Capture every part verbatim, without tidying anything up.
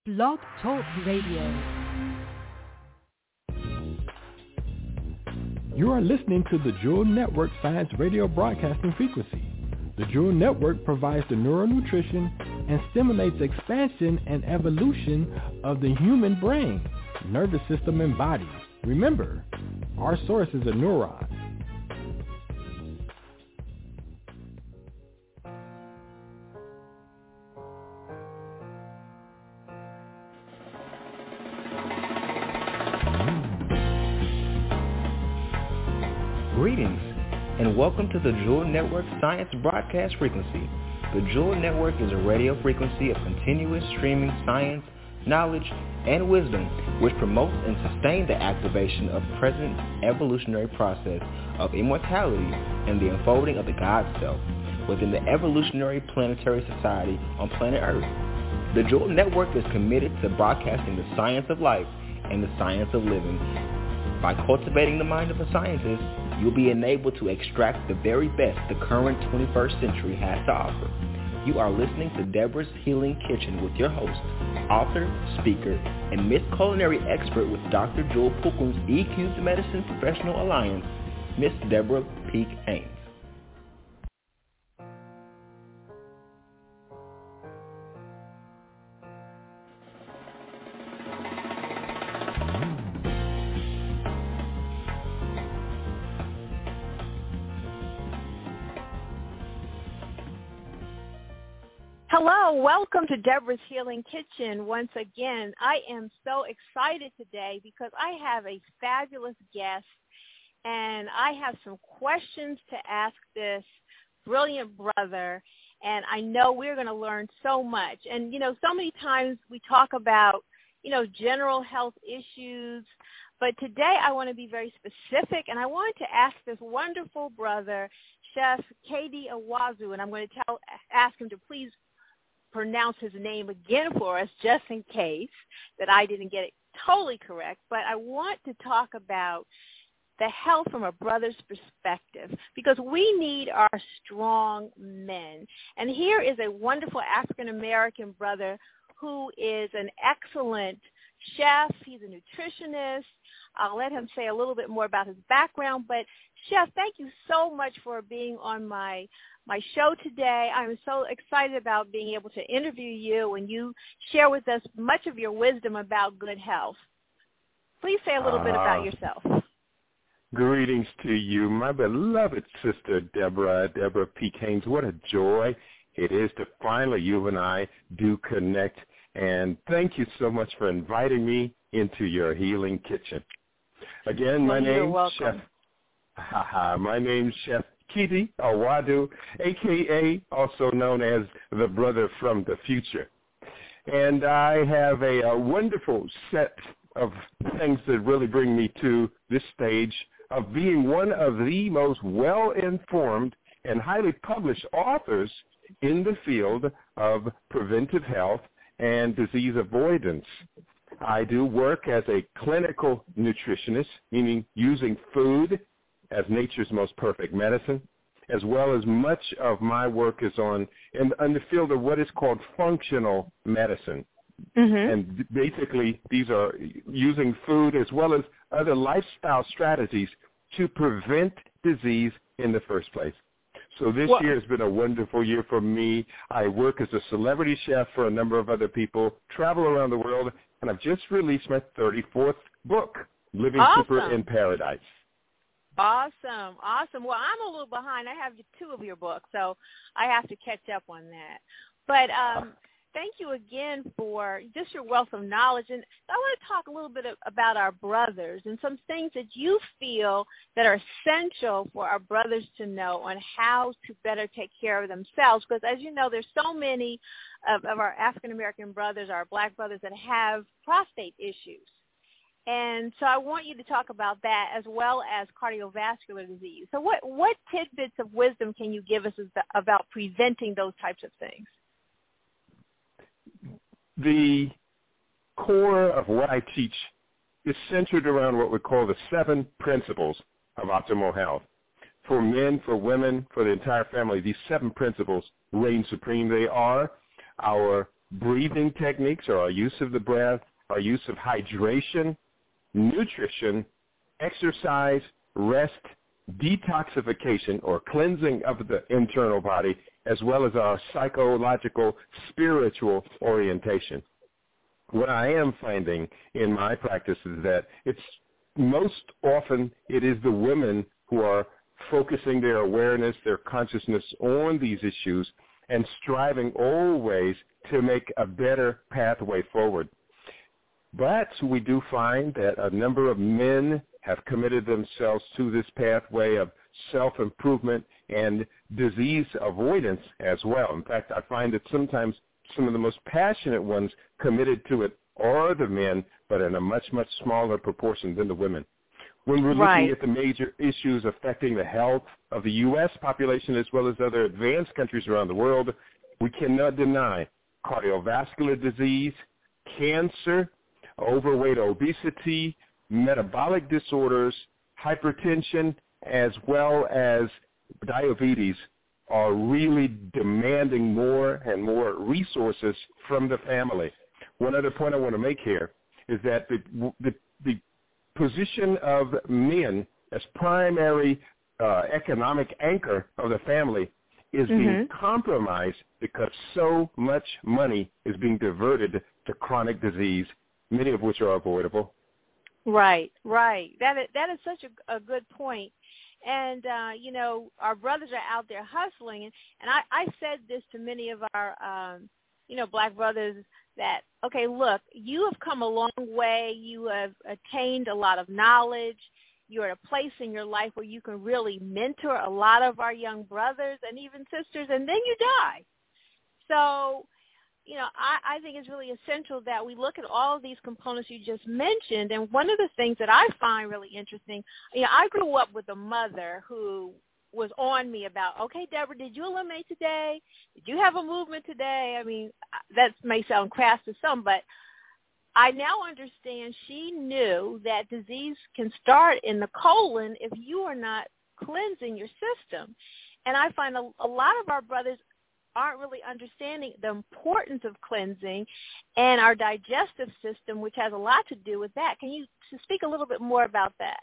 Blog Talk Radio. You are listening to the Jewel Network Science Radio Broadcasting Frequency. The Jewel Network provides the neuronutrition and stimulates expansion and evolution of the human brain, nervous system, and body. Remember, our source is a neuron. Greetings, and welcome to the Jewel Network Science Broadcast Frequency. The Jewel Network is a radio frequency of continuous streaming science, knowledge, and wisdom, which promotes and sustains the activation of present evolutionary process of immortality and the unfolding of the God Self within the evolutionary planetary society on planet Earth. The Jewel Network is committed to broadcasting the science of life and the science of living. By cultivating the mind of a scientist, you'll be enabled to extract the very best the current twenty-first century has to offer. You are listening to Deborah's Healing Kitchen with your host, author, speaker, and Miss Culinary Expert with Doctor Jewel Pookum's E Cubed Medicine Professional Alliance, Miss Deborah Peak Haynes. Hello, welcome to Deborah's Healing Kitchen. Once again, I am so excited today because I have a fabulous guest, and I have some questions to ask this brilliant brother, and I know we're going to learn so much. And, you know, so many times we talk about, you know, general health issues, but today I want to be very specific, and I wanted to ask this wonderful brother, Chef K D Awazu, and I'm going to tell, ask him to please pronounce his name again for us, just in case that I didn't get it totally correct. But I want to talk about the health from a brother's perspective, because we need our strong men. And here is a wonderful African-American brother who is an excellent chef. He's a nutritionist. I'll let him say a little bit more about his background. But, Chef, thank you so much for being on my my show today. I'm so excited about being able to interview you and you share with us much of your wisdom about good health. Please say a little uh, bit about yourself. Greetings to you, my beloved sister, Deborah, Deborah Peak Haynes. What a joy it is to finally you and I do connect. And thank you so much for inviting me into your healing kitchen. Again, my well, name's Chef. My name's Chef K D Awazu, a k a also known as the brother from the future. And I have a, a wonderful set of things that really bring me to this stage of being one of the most well-informed and highly published authors in the field of preventive health and disease avoidance. I do work as a clinical nutritionist, meaning using food as nature's most perfect medicine, as well as much of my work is on in, in the field of what is called functional medicine. Mm-hmm. And basically, these are using food as well as other lifestyle strategies to prevent disease in the first place. So this well, year has been a wonderful year for me. I work as a celebrity chef for a number of other people, travel around the world, and I've just released my thirty-fourth book, Living awesome. Super in Paradise. Awesome, awesome. Well, I'm a little behind. I have two of your books, so I have to catch up on that. But um, thank you again for just your wealth of knowledge. And I want to talk a little bit about our brothers and some things that you feel that are essential for our brothers to know on how to better take care of themselves. Because as you know, there's so many of, of our African-American brothers, our black brothers, that have prostate issues. And so I want you to talk about that as well as cardiovascular disease. So what, what tidbits of wisdom can you give us about preventing those types of things? The core of what I teach is centered around what we call the seven principles of optimal health. For men, for women, for the entire family, these seven principles reign supreme. They are our breathing techniques or our use of the breath, our use of hydration, nutrition, exercise, rest, detoxification or cleansing of the internal body, as well as our psychological, spiritual orientation. What I am finding in my practice is that it's most often it is the women who are focusing their awareness, their consciousness on these issues and striving always to make a better pathway forward. But we do find that a number of men have committed themselves to this pathway of self-improvement and disease avoidance as well. In fact, I find that sometimes some of the most passionate ones committed to it are the men, but in a much, much smaller proportion than the women. When we're Right. looking at the major issues affecting the health of the U S population as well as other advanced countries around the world, we cannot deny cardiovascular disease, cancer, overweight, obesity, metabolic disorders, hypertension, as well as diabetes are really demanding more and more resources from the family. One other point I want to make here is that the, the, the position of men as primary uh, economic anchor of the family is Mm-hmm. being compromised because so much money is being diverted to chronic disease, many of which are avoidable. Right, right. That is, that is such a, a good point. And, uh, you know, our brothers are out there hustling. And, and I, I said this to many of our, um, you know, black brothers that, okay, look, you have come a long way. You have attained a lot of knowledge. You're at a place in your life where you can really mentor a lot of our young brothers and even sisters, and then you die. So, you know, I, I think it's really essential that we look at all of these components you just mentioned. And one of the things that I find really interesting, you know, I grew up with a mother who was on me about, okay, Deborah, did you eliminate today? Did you have a movement today? I mean, that may sound crass to some, but I now understand she knew that disease can start in the colon if you are not cleansing your system. And I find a, a lot of our brothers aren't really understanding the importance of cleansing and our digestive system, which has a lot to do with that. Can you speak a little bit more about that?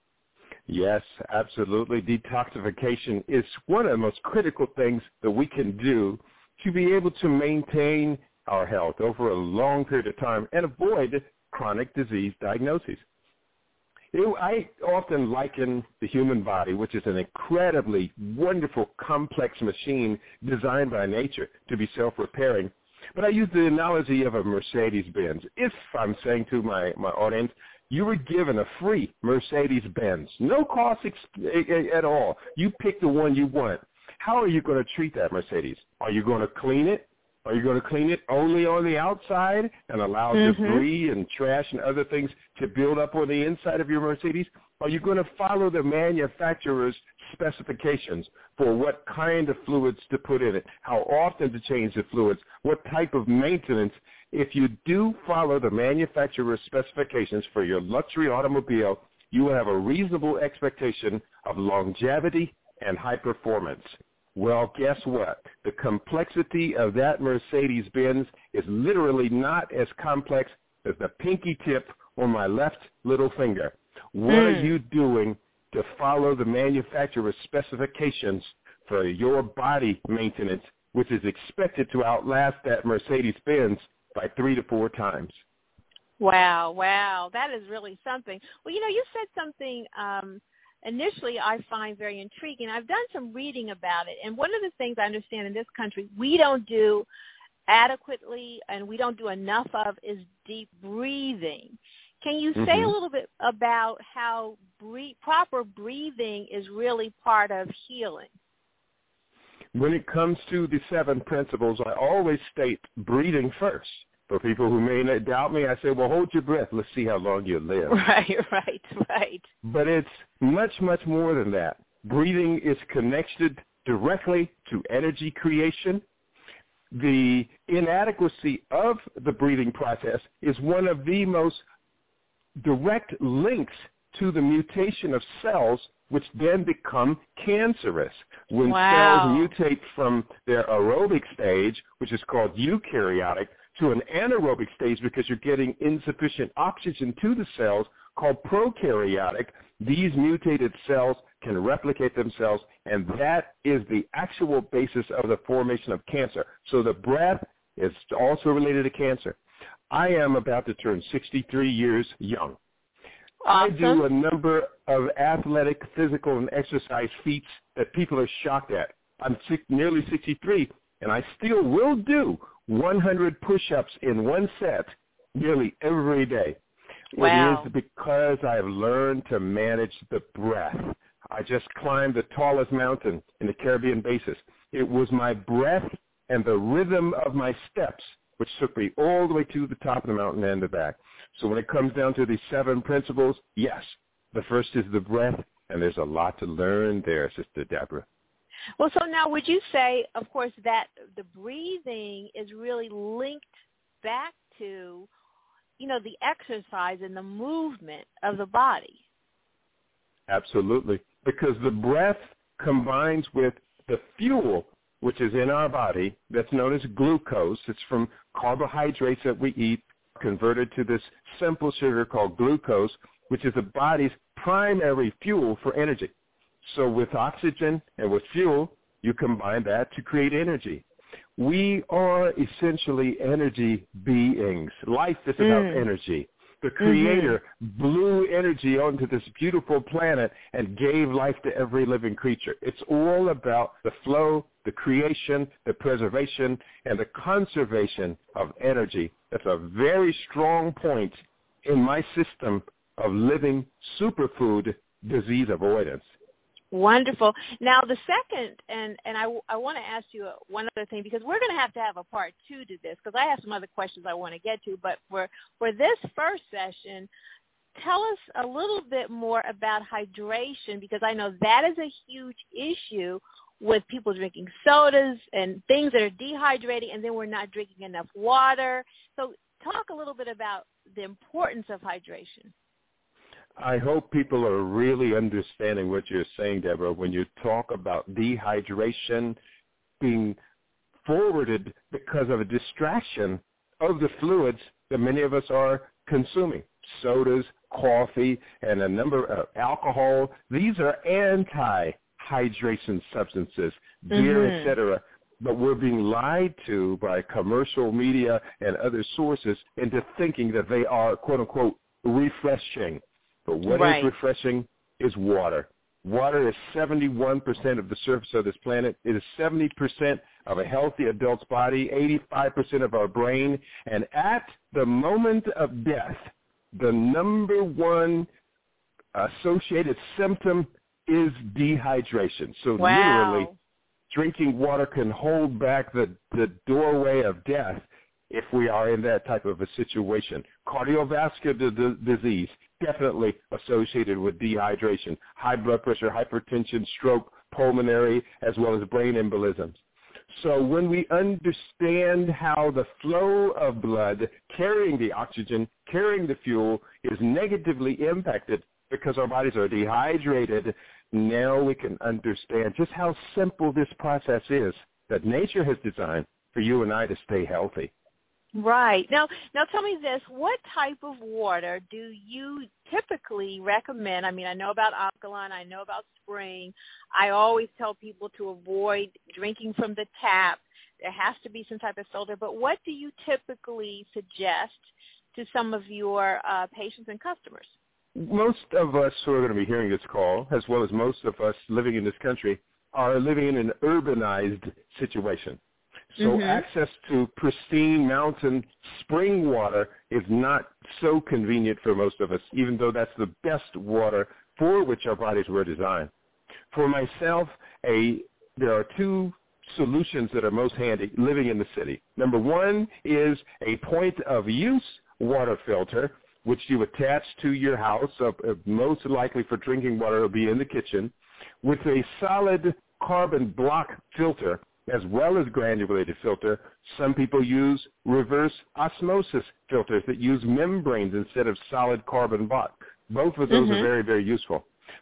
Yes, absolutely. Detoxification is one of the most critical things that we can do to be able to maintain our health over a long period of time and avoid chronic disease diagnoses. It, I often liken the human body, which is an incredibly wonderful, complex machine designed by nature to be self-repairing. But I use the analogy of a Mercedes-Benz. If I'm saying to my, my audience, you were given a free Mercedes-Benz, no cost ex- at all. You pick the one you want. How are you going to treat that Mercedes? Are you going to clean it? Are you going to clean it only on the outside and allow mm-hmm. debris and trash and other things to build up on the inside of your Mercedes? Are you going to follow the manufacturer's specifications for what kind of fluids to put in it, how often to change the fluids, what type of maintenance? If you do follow the manufacturer's specifications for your luxury automobile, you will have a reasonable expectation of longevity and high performance. Well, guess what? The complexity of that Mercedes-Benz is literally not as complex as the pinky tip on my left little finger. What mm. are you doing to follow the manufacturer's specifications for your body maintenance, which is expected to outlast that Mercedes-Benz by three to four times? Wow, wow. That is really something. Well, you know, you said something um, initially I find very intriguing. I've done some reading about it, and one of the things I understand in this country we don't do adequately and we don't do enough of is deep breathing. Can you say mm-hmm. a little bit about how breathe, proper breathing is really part of healing? When it comes to the seven principles, I always state breathing first. For people who may not doubt me, I say, well, hold your breath. Let's see how long you live. Right, right, right. But it's much, much more than that. Breathing is connected directly to energy creation. The inadequacy of the breathing process is one of the most direct links to the mutation of cells, which then become cancerous. When wow. cells mutate from their aerobic stage, which is called eukaryotic, to an anaerobic stage because you're getting insufficient oxygen to the cells, called prokaryotic. These mutated cells can replicate themselves, and that is the actual basis of the formation of cancer. So the breath is also related to cancer. I am about to turn sixty-three years young. Awesome. I do a number of athletic, physical, and exercise feats that people are shocked at. I'm six, nearly sixty-three, and I still will do one hundred push-ups in one set nearly every day. Wow. It is because I have learned to manage the breath. I just climbed the tallest mountain in the Caribbean basin. It was my breath and the rhythm of my steps which took me all the way to the top of the mountain and the back. So when it comes down to these seven principles, yes, the first is the breath, and there's a lot to learn there, Sister Deborah. Well, so now would you say, of course, that the breathing is really linked back to, you know, the exercise and the movement of the body? Absolutely, because the breath combines with the fuel, which is in our body, that's known as glucose. It's from carbohydrates that we eat, converted to this simple sugar called glucose, which is the body's primary fuel for energy. So with oxygen and with fuel, you combine that to create energy. We are essentially energy beings. Life is about mm. energy. The Creator mm-hmm. blew energy onto this beautiful planet and gave life to every living creature. It's all about the flow, the creation, the preservation, and the conservation of energy. That's a very strong point in my system of living superfood disease avoidance. Wonderful. Now, the second, and, and I, I want to ask you one other thing, because we're going to have to have a part two to this, because I have some other questions I want to get to. But for, for this first session, tell us a little bit more about hydration, because I know that is a huge issue with people drinking sodas and things that are dehydrating, and then we're not drinking enough water. So talk a little bit about the importance of hydration. I hope people are really understanding what you're saying, Deborah, when you talk about dehydration being forwarded because of a distraction of the fluids that many of us are consuming. Sodas, coffee, and a number of alcohol. These are anti-hydration substances, beer, mm-hmm. et cetera. But we're being lied to by commercial media and other sources into thinking that they are, quote unquote, refreshing. But what right. is refreshing is water. Water is seventy-one percent of the surface of this planet. It is seventy percent of a healthy adult's body, eighty-five percent of our brain. And at the moment of death, the number one associated symptom is dehydration. So wow. literally, drinking water can hold back the, the doorway of death if we are in that type of a situation. Cardiovascular d- d- disease, definitely associated with dehydration. High blood pressure, hypertension, stroke, pulmonary, as well as brain embolisms. So when we understand how the flow of blood carrying the oxygen, carrying the fuel, is negatively impacted because our bodies are dehydrated, now we can understand just how simple this process is that nature has designed for you and I to stay healthy. Right. Now, now tell me this, what type of water do you typically recommend? I mean, I know about alkaline, I know about spring. I always tell people to avoid drinking from the tap. There has to be some type of filter. But what do you typically suggest to some of your uh, patients and customers? Most of us who are going to be hearing this call, as well as most of us living in this country, are living in an urbanized situation. So mm-hmm. access to pristine mountain spring water is not so convenient for most of us, even though that's the best water for which our bodies were designed. For myself, a there are two solutions that are most handy living in the city. Number one is a point-of-use water filter, which you attach to your house. Uh, most likely for drinking water, it will be in the kitchen, with a solid carbon block filter, as well as granulated filter. Some people use reverse osmosis filters that use membranes instead of solid carbon block. Both of those mm-hmm. are very, very useful.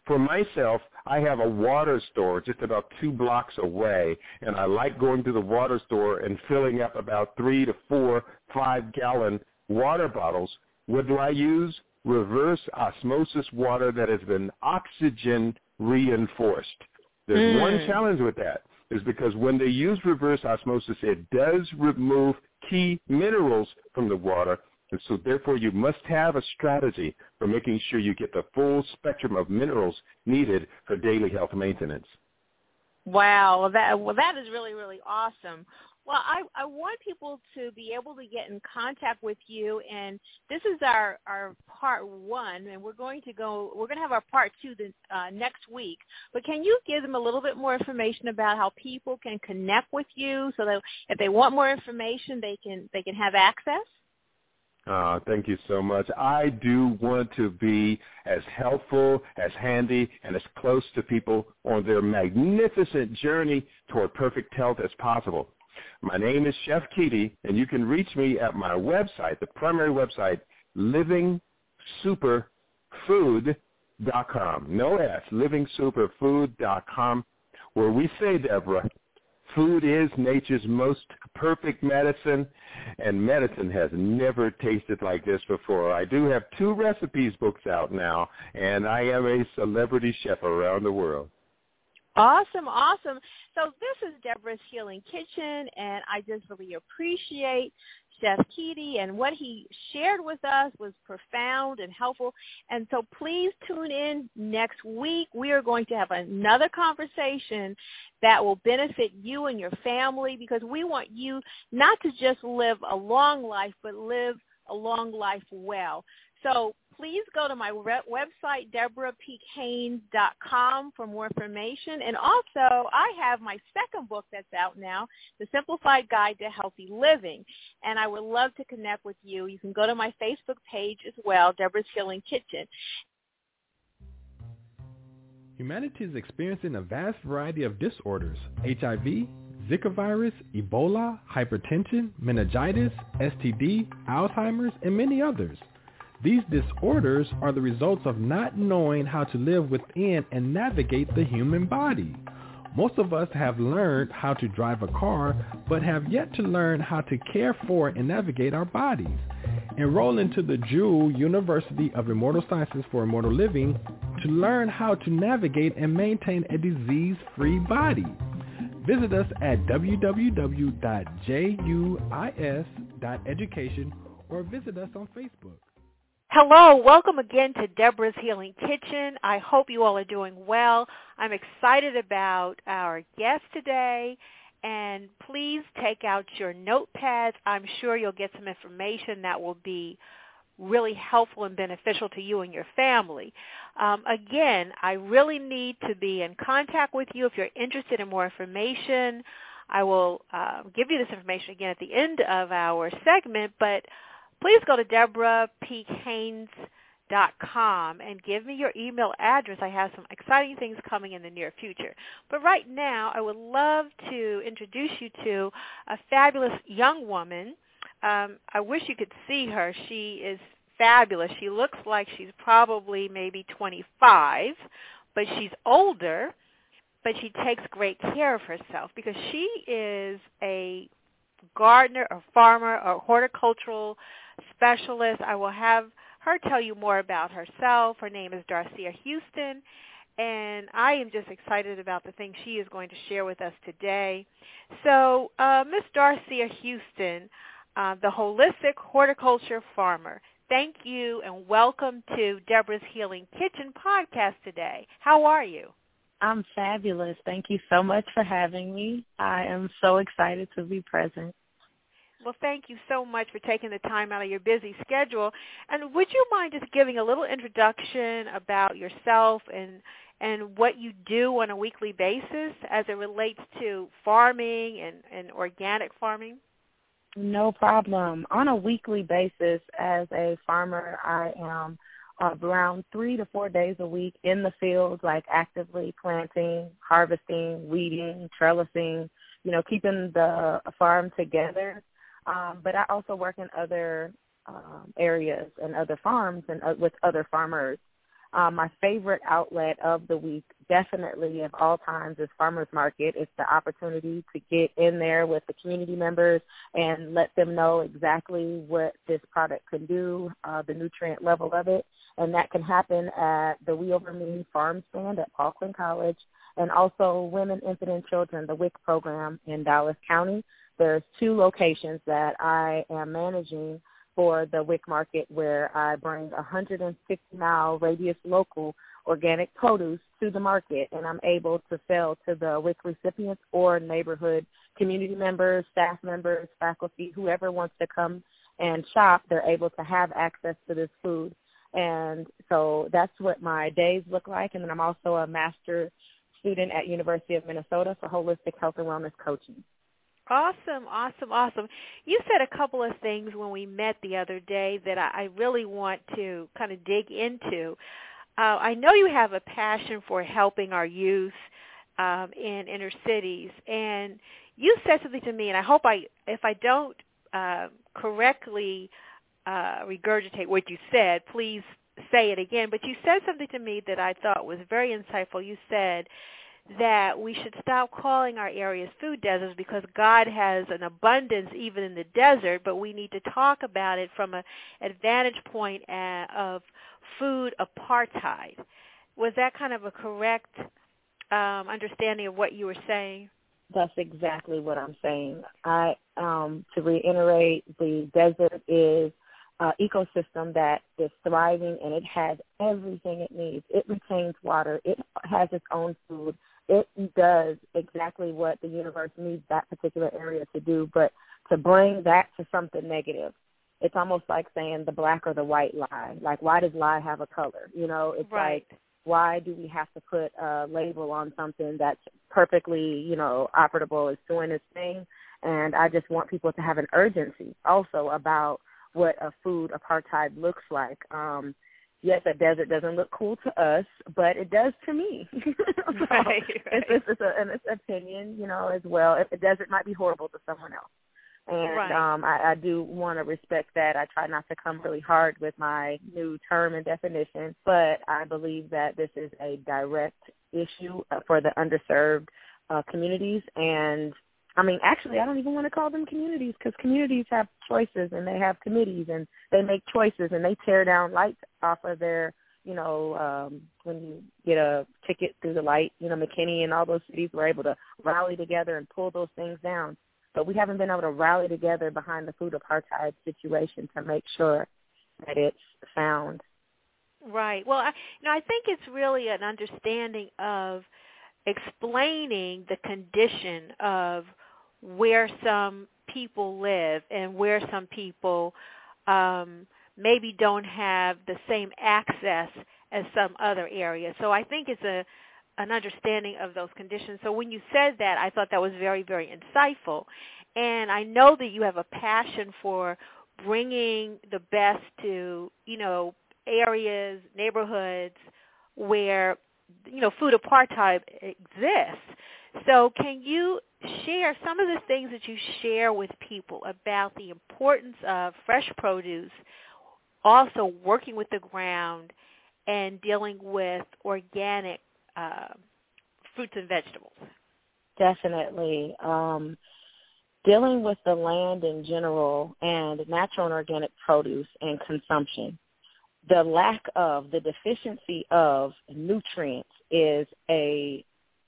For myself, I have a water store just about two blocks away, and I like going to the water store and filling up about three to four five-gallon water bottles. What do I use? Reverse osmosis water that has been oxygen reinforced. There's mm. one challenge with that, is because when they use reverse osmosis, it does remove key minerals from the water. And so, therefore, you must have a strategy for making sure you get the full spectrum of minerals needed for daily health maintenance. Wow, that well, that is really, really awesome. Well, I, I want people to be able to get in contact with you, and this is our, our part one, and we're going to go. We're going to have our part two the, uh, next week. But can you give them a little bit more information about how people can connect with you, so that if they want more information, they can they can have access? Uh, thank you so much. I do want to be as helpful, as handy, and as close to people on their magnificent journey toward perfect health as possible. My name is Chef Keaty, and you can reach me at my website, the primary website, living super food dot com. No S, living super food dot com, where we say, Deborah, food is nature's most perfect medicine, and medicine has never tasted like this before. I do have two recipes books out now, and I am a celebrity chef around the world. Awesome, awesome. So this is Deborah's Healing Kitchen, and I just really appreciate Chef Keaty, and what he shared with us was profound and helpful. And so please tune in next week. We are going to have another conversation that will benefit you and your family, because we want you not to just live a long life, but live a long life well. So please go to my website, deborah peak haynes dot com, for more information. And also, I have my second book that's out now, The Simplified Guide to Healthy Living. And I would love to connect with you. You can go to my Facebook page as well, Deborah's Healing Kitchen. Humanity is experiencing a vast variety of disorders: H I V, Zika virus, Ebola, hypertension, meningitis, S T D, Alzheimer's, and many others. These disorders are the results of not knowing how to live within and navigate the human body. Most of us have learned how to drive a car, but have yet to learn how to care for and navigate our bodies. Enroll into the Jewel University of Immortal Sciences for Immortal Living to learn how to navigate and maintain a disease-free body. Visit us at w w w dot juis dot education or visit us on Facebook. Hello, welcome again to Deborah's Healing Kitchen. I hope you all are doing well. I'm excited about our guest today, and please take out your notepads. I'm sure you'll get some information that will be really helpful and beneficial to you and your family. Um, again, I really need to be in contact with you if you're interested in more information. I will uh, give you this information again at the end of our segment, but please go to deborah peak haynes dot com and give me your email address. I have some exciting things coming in the near future. But right now, I would love to introduce you to a fabulous young woman. Um, I wish you could see her. She is fabulous. She looks like she's probably maybe twenty-five, but she's older, but she takes great care of herself because she is a gardener, a farmer, a horticultural specialist. I will have her tell you more about herself. Her name is Darcia Houston, and I am just excited about the things she is going to share with us today. So, uh, Miss Darcia Houston, uh, the Holistic Horticulture Farmer, thank you and welcome to Deborah's Healing Kitchen podcast today. How are you? I'm fabulous. Thank you so much for having me. I am so excited to be present. Well, thank you so much for taking the time out of your busy schedule. And would you mind just giving a little introduction about yourself and and what you do on a weekly basis as it relates to farming and, and organic farming? No problem. On a weekly basis, as a farmer, I am around three to four days a week in the field, like actively planting, harvesting, weeding, trellising, you know, keeping the farm together. Um, but I also work in other um, areas and other farms and uh, with other farmers. Um, my favorite outlet of the week, definitely of all times, is Farmers Market. It's the opportunity to get in there with the community members and let them know exactly what this product can do, uh, the nutrient level of it. And that can happen at the We Over Me Farm Stand at Paul Quinn College, and also Women, Infant, and Children, the W I C program in Dallas County. There's two locations that I am managing for the W I C market, where I bring a one hundred fifty mile radius local organic produce to the market, and I'm able to sell to the W I C recipients or neighborhood community members, staff members, faculty, whoever wants to come and shop. They're able to have access to this food. And so that's what my days look like. And then I'm also a master student at University of Minnesota for holistic health and wellness coaching. Awesome, awesome, awesome. You said a couple of things when we met the other day that I, I really want to kind of dig into. Uh, I know you have a passion for helping our youth um, in inner cities, and you said something to me, and I hope I, if I don't uh, correctly uh, regurgitate what you said, please say it again. But you said something to me that I thought was very insightful. You said that we should stop calling our areas food deserts because God has an abundance even in the desert, but we need to talk about it from an advantage point of food apartheid. Was that kind of a correct um, understanding of what you were saying? That's exactly what I'm saying. I, um, to reiterate, the desert is an ecosystem that is thriving, and it has everything it needs. It retains water. It has its own food. It does exactly what the universe needs that particular area to do, but to bring that to something negative, it's almost like saying the black or the white lie. Like, why does lie have a color? You know, it's right. like, why do we have to put a label on something that's perfectly, you know, operable, is doing its thing? And I just want people to have an urgency also about what a food apartheid looks like. Um, yes, a desert doesn't look cool to us, but it does to me. so right, right. It's, it's, it's, a, and it's an opinion, you know, as well. A desert might be horrible to someone else. And right. um, I, I do want to respect that. I try not to come really hard with my new term and definition, but I believe that this is a direct issue for the underserved uh, communities. And, I mean, actually, I don't even want to call them communities because communities have choices and they have committees and they make choices and they tear down lights off of their, you know, um, when you get a ticket through the light, you know, McKinney and all those cities were able to rally together and pull those things down. But we haven't been able to rally together behind the food apartheid situation to make sure that it's found. Right. Well, I, you know, I think it's really an understanding of explaining the condition of where some people live and where some people um, maybe don't have the same access as some other areas. So I think it's a an understanding of those conditions. So when you said that, I thought that was very, very insightful. And I know that you have a passion for bringing the best to, you know, areas, neighborhoods where, you know, food apartheid exists. So can you share some of the things that you share with people about the importance of fresh produce, also working with the ground and dealing with organic Uh, fruits and vegetables? Definitely. Um, dealing with the land in general and natural and organic produce and consumption, the lack of, the deficiency of nutrients is a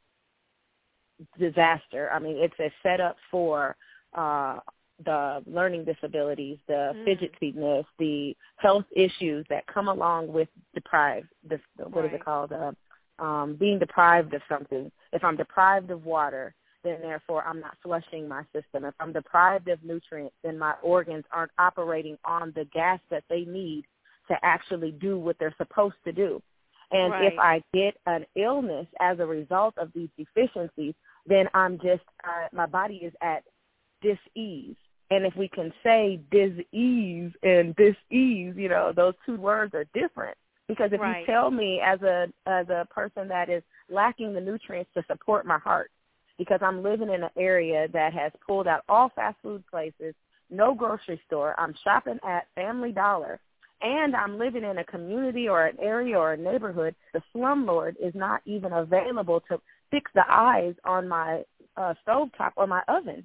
disaster. I mean, it's a setup for uh, the learning disabilities, the mm. fidgetiness, the health issues that come along with deprived, this, what right. is it called, uh, Um, being deprived of something. If I'm deprived of water, then therefore I'm not flushing my system. If I'm deprived of nutrients, then my organs aren't operating on the gas that they need to actually do what they're supposed to do. And right. if I get an illness as a result of these deficiencies, then I'm just, uh, my body is at dis-ease. And if we can say dis-ease and dis-ease, you know, those two words are different. Because if right. you tell me as a as a person that is lacking the nutrients to support my heart, because I'm living in an area that has pulled out all fast food places, no grocery store, I'm shopping at Family Dollar, and I'm living in a community or an area or a neighborhood, the slumlord is not even available to fix the eyes on my uh, stovetop or my oven.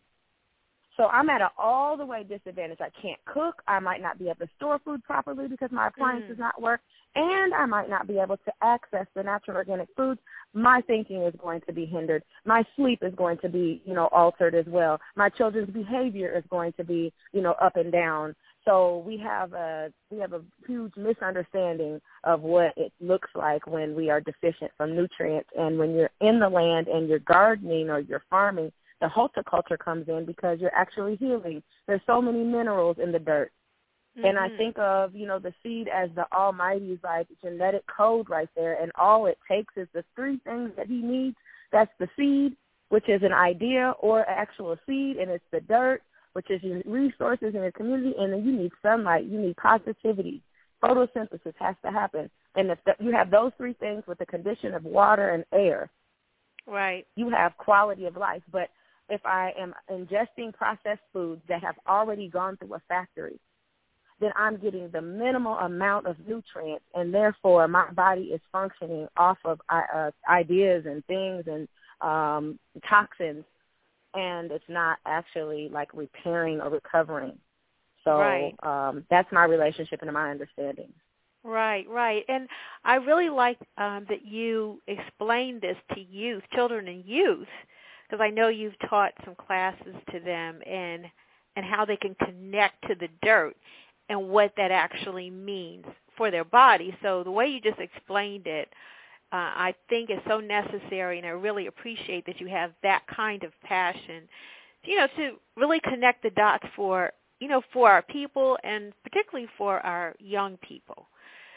So I'm at an all the way disadvantage. I can't cook. I might not be able to store food properly because my appliance mm. does not work, and I might not be able to access the natural organic foods. My thinking is going to be hindered. My sleep is going to be, you know, altered as well. My children's behavior is going to be, you know, up and down. So we have a we have a huge misunderstanding of what it looks like when we are deficient from nutrients. And when you're in the land and you're gardening or you're farming, the horticulture comes in because you're actually healing. There's so many minerals in the dirt. Mm-hmm. And I think of, you know, the seed as the Almighty's, like, genetic code right there, and all it takes is the three things that he needs. That's the seed, which is an idea or actual seed, and it's the dirt, which is your resources in your community, and then you need sunlight. You need positivity. Photosynthesis has to happen. And if the, you have those three things with the condition of water and air, right, you have quality of life. But if I am ingesting processed foods that have already gone through a factory, then I'm getting the minimal amount of nutrients, and therefore my body is functioning off of uh, ideas and things and um, toxins, and it's not actually like repairing or recovering. So right. um, that's my relationship and my understanding. Right, right. And I really like um, that you explained this to youth, children and youth, because I know you've taught some classes to them and and how they can connect to the dirt and what that actually means for their body. So the way you just explained it, uh, I think is so necessary, and I really appreciate that you have that kind of passion, you know, to really connect the dots for, you know, for our people and particularly for our young people.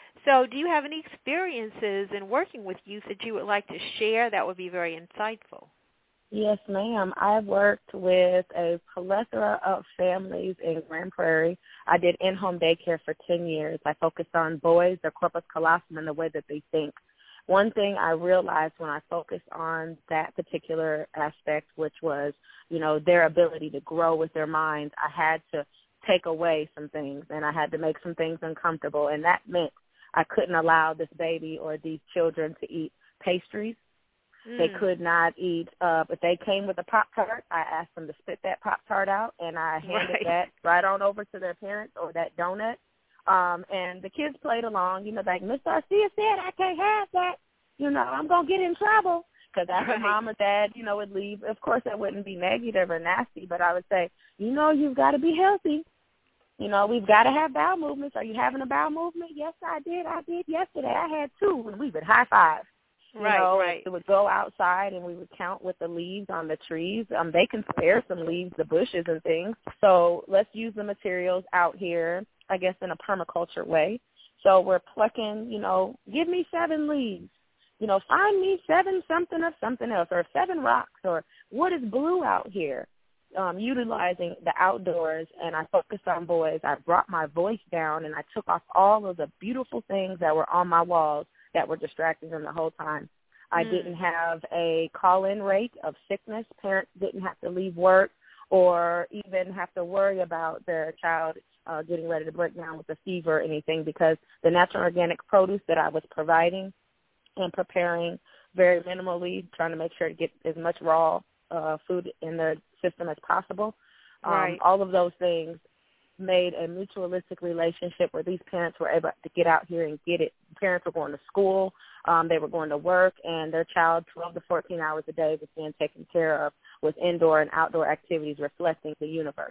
So do you have any experiences in working with youth that you would like to share? That would be very insightful. Yes, ma'am. I've worked with a plethora of families in Grand Prairie. I did in-home daycare for ten years. I focused on boys, their corpus callosum, and the way that they think. One thing I realized when I focused on that particular aspect, which was, you know, their ability to grow with their minds, I had to take away some things, and I had to make some things uncomfortable, and that meant I couldn't allow this baby or these children to eat pastries. Mm. They could not eat, uh, but they came with a Pop-Tart. I asked them to spit that Pop-Tart out, and I handed right. that right on over to their parents, or that donut. Um, and the kids played along, you know, like, Miss Garcia said I can't have that. You know, I'm going to get in trouble. Because after right. mom or dad, you know, would leave, of course that wouldn't be negative or nasty, but I would say, you know, you've got to be healthy. You know, we've got to have bowel movements. Are you having a bowel movement? Yes, I did. I did yesterday. I had two, and we would high five. You right, know, right. we would go outside, and we would count with the leaves on the trees. Um, they can spare some leaves, the bushes and things. So let's use the materials out here, I guess, in a permaculture way. So we're plucking, you know, give me seven leaves. You know, find me seven something of something else, or seven rocks, or what is blue out here. Um, utilizing the outdoors, and I focused on boys. I brought my voice down, and I took off all of the beautiful things that were on my walls that were distracting them the whole time. I mm. didn't have a call-in rate of sickness. Parents didn't have to leave work or even have to worry about their child uh, getting ready to break down with a fever or anything, because the natural organic produce that I was providing and preparing very minimally, trying to make sure to get as much raw uh, food in their system as possible. Um, right. All of those things made a mutualistic relationship where these parents were able to get out here and get it. Parents were going to school, um, they were going to work, and their child twelve to fourteen hours a day was being taken care of with indoor and outdoor activities reflecting the universe.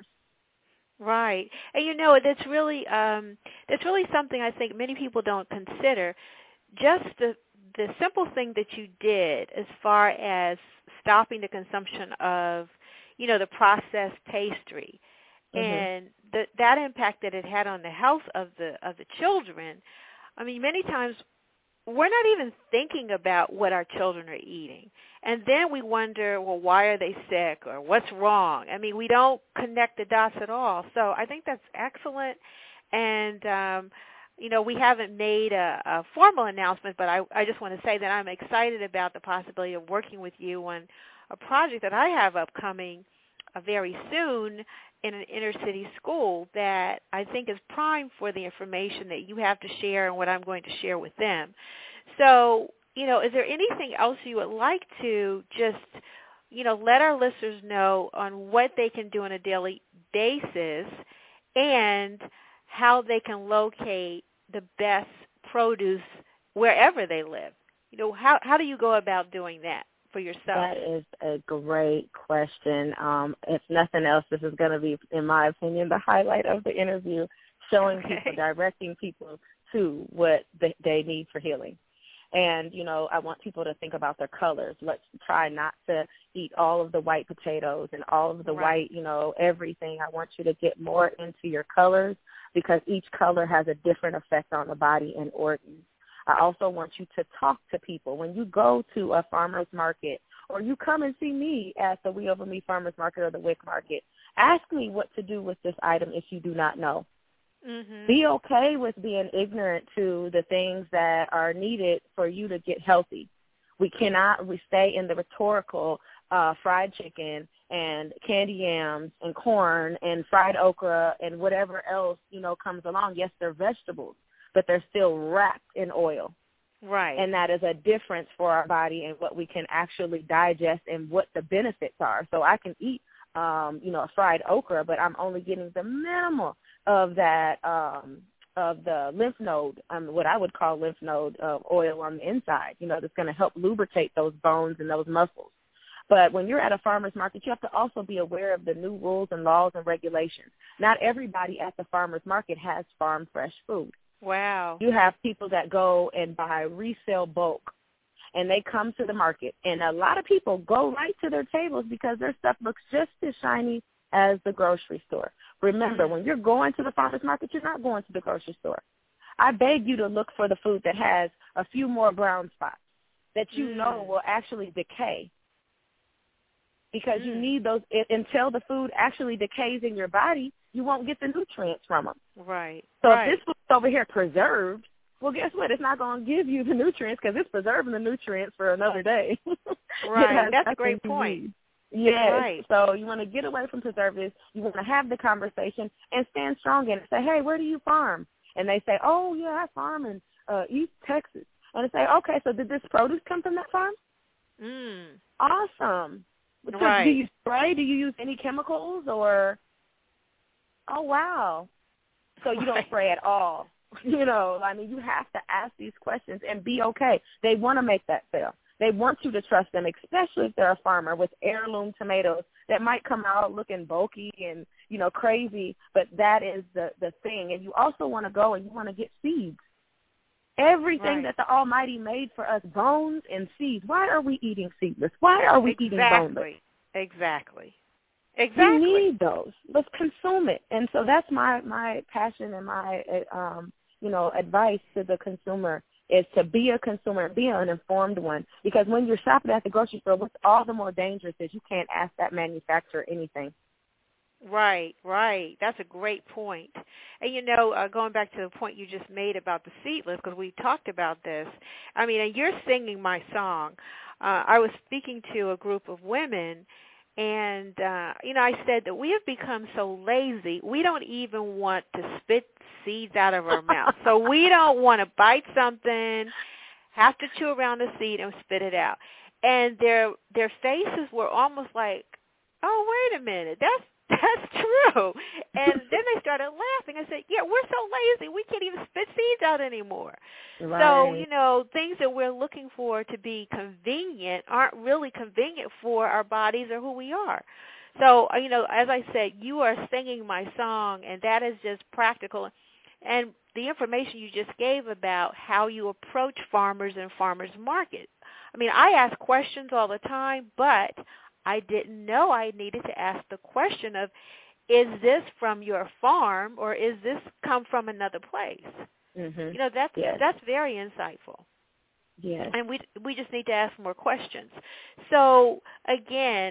Right. And, you know, that's really, um, that's really something I think many people don't consider. Just the the simple thing that you did as far as stopping the consumption of, you know, the processed pastry, mm-hmm. and the, that impact that it had on the health of the of the children. I mean, many times we're not even thinking about what our children are eating, and then we wonder, well, why are they sick, or what's wrong? I mean, we don't connect the dots at all. So I think that's excellent, and um, you know, we haven't made a, a formal announcement, but I, I just want to say that I'm excited about the possibility of working with you on a project that I have upcoming uh, very soon, in an inner city school that I think is prime for the information that you have to share and what I'm going to share with them. So, you know, is there anything else you would like to just, you know, let our listeners know on what they can do on a daily basis and how they can locate the best produce wherever they live? You know, how how do you go about doing that for yourself? That is a great question. Um, if nothing else, this is going to be, in my opinion, the highlight of the interview, showing okay. people, directing people to what they, they need for healing. And, you know, I want people to think about their colors. Let's try not to eat all of the white potatoes and all of the right. white, you know, everything. I want you to get more into your colors because each color has a different effect on the body and organs. I also want you to talk to people. When you go to a farmer's market or you come and see me at the We Over Me Farmer's Market or the W I C Market, ask me what to do with this item if you do not know. Mm-hmm. Be okay with being ignorant to the things that are needed for you to get healthy. We cannot we stay in the rhetorical uh, fried chicken and candy yams and corn and fried okra and whatever else, you know, comes along. Yes, they're vegetables, but they're still wrapped in oil. Right. And that is a difference for our body and what we can actually digest and what the benefits are. So I can eat, um, you know, a fried okra, but I'm only getting the minimal of that, um, of the lymph node, um, what I would call lymph node uh, oil on the inside, you know, that's going to help lubricate those bones and those muscles. But when you're at a farmer's market, you have to also be aware of the new rules and laws and regulations. Not everybody at the farmer's market has farm fresh food. Wow. You have people that go and buy resale bulk, and they come to the market. And a lot of people go right to their tables because their stuff looks just as shiny as the grocery store. Remember, when you're going to the farmer's market, you're not going to the grocery store. I beg you to look for the food that has a few more brown spots that you mm. know will actually decay. Because mm. you need those, it, until the food actually decays in your body, you won't get the nutrients from them. Right. So right. if this food's over here preserved, well, guess what? It's not going to give you the nutrients because it's preserving the nutrients for another day. Right. That's a great point. Need. Yes. Right. So you want to get away from preservatives. You want to have the conversation and stand strong in it. Say, hey, where do you farm? And they say, oh, yeah, I farm in uh, East Texas. And I say, okay, so did this produce come from that farm? Mm. Awesome. So right. do you spray? Do you use any chemicals or? Oh, wow. So you don't spray at all. You know, I mean, you have to ask these questions and be okay. They want to make that sale. They want you to trust them, especially if they're a farmer with heirloom tomatoes that might come out looking bulky and, you know, crazy, but that is the, the thing. And you also want to go and you want to get seeds. Everything right. that the Almighty made for us, bones and seeds. Why are we eating seedless? Why are we exactly. eating boneless? Exactly. Exactly. We need those. Let's consume it. And so that's my, my passion and my, um, you know, advice to the consumer is to be a consumer, be an informed one. Because when you're shopping at the grocery store, what's all the more dangerous is you can't ask that manufacturer anything. Right, right. That's a great point. And, you know, uh, going back to the point you just made about the seedless, because we talked about this, I mean, and you're singing my song. Uh, I was speaking to a group of women, and, uh, you know, I said that we have become so lazy, we don't even want to spit seeds out of our mouth. So we don't want to bite something, have to chew around the seed and spit it out. And their their faces were almost like, oh, wait a minute, that's That's true. And then they started laughing. I said, yeah, we're so lazy. We can't even spit seeds out anymore. Right. So, you know, things that we're looking for to be convenient aren't really convenient for our bodies or who we are. So, you know, as I said, you are singing my song, and that is just practical. And the information you just gave about how you approach farmers and farmers market. I mean, I ask questions all the time, but I didn't know I needed to ask the question of, is this from your farm or is this come from another place? Mm-hmm. You know, that's yes. that's very insightful. Yes. And we we just need to ask more questions. So, again,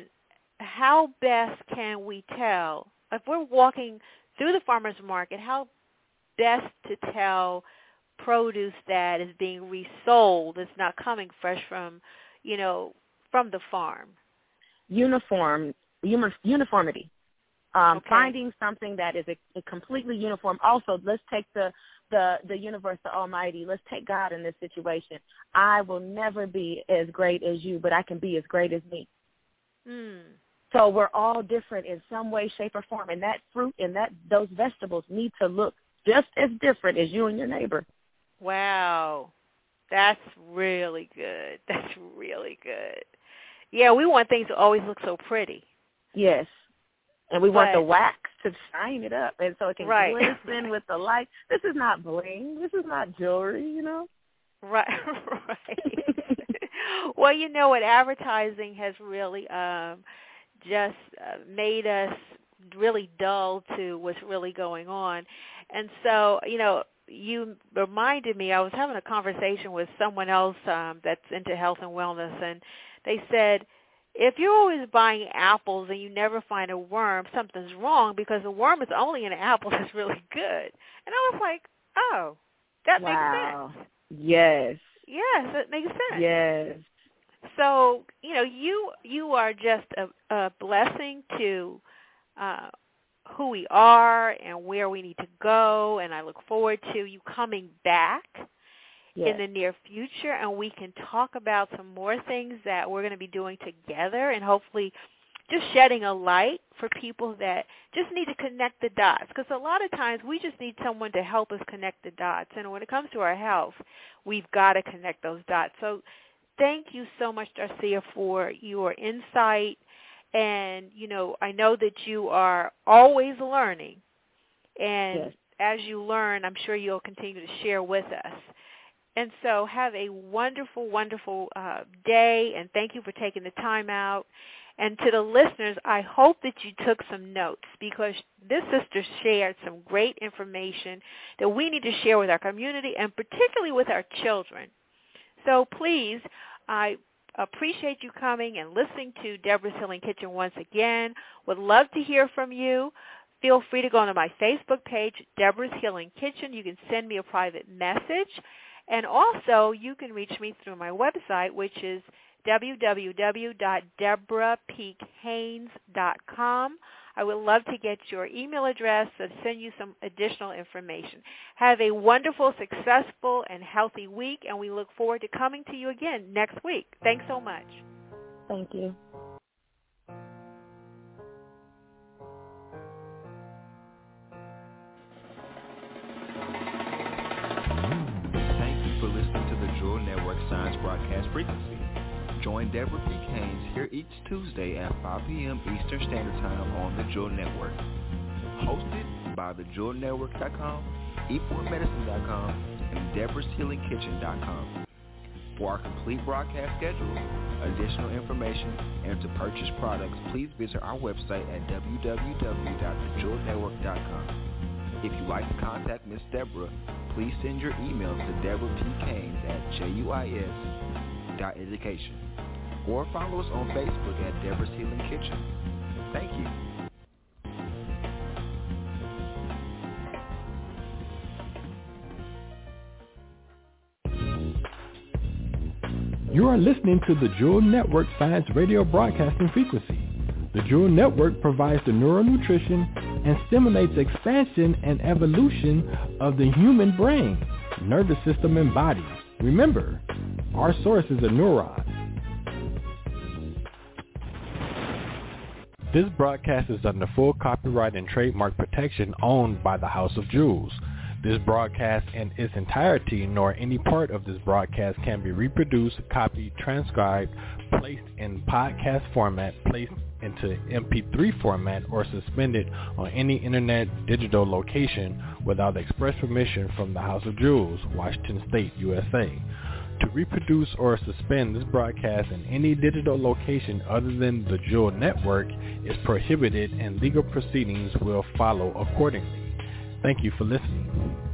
how best can we tell, if we're walking through the farmer's market, how best to tell produce that is being resold, it's not coming fresh from, you know, from the farm? Uniform, uniformity. Um, okay. Finding something that is a, a completely uniform. Also, let's take the, the, the universe, the Almighty. Let's take God in this situation. I will never be as great as you, but I can be as great as me. Mm. So we're all different in some way, shape, or form, and that fruit and that those vegetables need to look just as different as you and your neighbor. Wow. That's really good. That's really good. Yeah, we want things to always look so pretty. Yes. And we but, want the wax to shine it up, and so it can right. glisten with the light. This is not bling. This is not jewelry, you know? Right, right. Well, you know what? Advertising has really um, just uh, made us really dull to what's really going on. And so, you know, you reminded me, I was having a conversation with someone else um, that's into health and wellness, and they said, if you're always buying apples and you never find a worm, something's wrong, because the worm is only in an apple that's really good. And I was like, oh, that wow. makes sense. Yes. Yes, that makes sense. Yes. So, you know, you you are just a, a blessing to uh, who we are and where we need to go, and I look forward to you coming back yes. in the near future, and we can talk about some more things that we're going to be doing together, and hopefully just shedding a light for people that just need to connect the dots, because a lot of times we just need someone to help us connect the dots, and when it comes to our health, we've got to connect those dots. So thank you so much, Darcia, for your insight. And, you know, I know that you are always learning. And yes. as you learn, I'm sure you'll continue to share with us. And so have a wonderful, wonderful uh, day, and thank you for taking the time out. And to the listeners, I hope that you took some notes, because this sister shared some great information that we need to share with our community and particularly with our children. So please, I appreciate you coming and listening to Deborah's Healing Kitchen once again. Would love to hear from you. Feel free to go to my Facebook page, Deborah's Healing Kitchen. You can send me a private message. And also, you can reach me through my website, which is w w w dot deborah peak haynes dot com. I would love to get your email address and send you some additional information. Have a wonderful, successful, and healthy week, and we look forward to coming to you again next week. Thanks so much. Thank you. Thank you for listening to the Jewel Network Science Broadcast Frequency. Join Deborah Peak Haynes here each Tuesday at five p.m. Eastern Standard Time on the Jewel Network. Hosted by the jewel network dot com, e four medicine dot com, and deborahs healing kitchen dot com. For our complete broadcast schedule, additional information, and to purchase products, please visit our website at w w w dot the jewel network dot com. If you'd like to contact Miss Deborah, please send your email to deborah p haynes at juis dot education. Or follow us on Facebook at Deborah's Healing Kitchen. Thank you. You are listening to the Jewel Network Science Radio Broadcasting Frequency. The Jewel Network provides the neural nutrition and stimulates expansion and evolution of the human brain, nervous system, and body. Remember, our source is a neuron. This broadcast is under full copyright and trademark protection owned by the House of Jewels. This broadcast in its entirety, nor any part of this broadcast, can be reproduced, copied, transcribed, placed in podcast format, placed into M P three format, or suspended on any internet digital location without express permission from the House of Jewels, Washington State, U S A. To reproduce or suspend this broadcast in any digital location other than the Jewel Network is prohibited, and legal proceedings will follow accordingly. Thank you for listening.